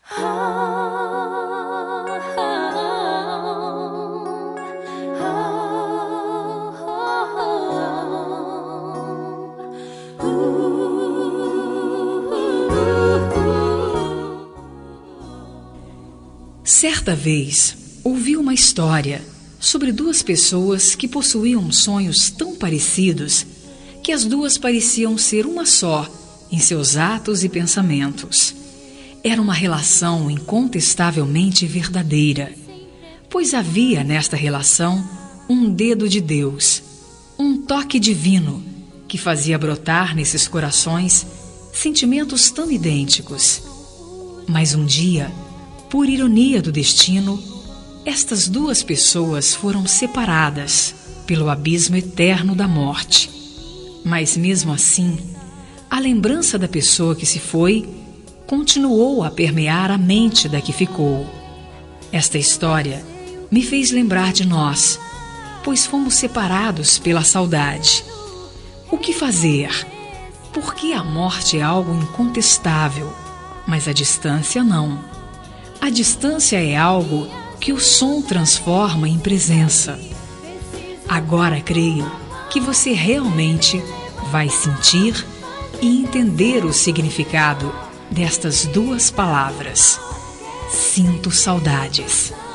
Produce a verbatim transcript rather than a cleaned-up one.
Certa vez, ouvi uma história sobre duas pessoas que possuíam sonhos tão parecidos que as duas pareciam ser uma só em seus atos e pensamentos. Era uma relação incontestavelmente verdadeira, pois havia nesta relação um dedo de Deus, um toque divino que fazia brotar nesses corações sentimentos tão idênticos. Mas um dia, por ironia do destino, estas duas pessoas foram separadas pelo abismo eterno da morte. Mas mesmo assim, a lembrança da pessoa que se foi continuou a permear a mente da que ficou. Esta história me fez lembrar de nós, pois fomos separados pela saudade. O que fazer? Porque a morte é algo incontestável, mas a distância não. A distância é algo que o som transforma em presença. Agora creio que você realmente vai sentir e entender o significado destas duas palavras. Sinto saudades.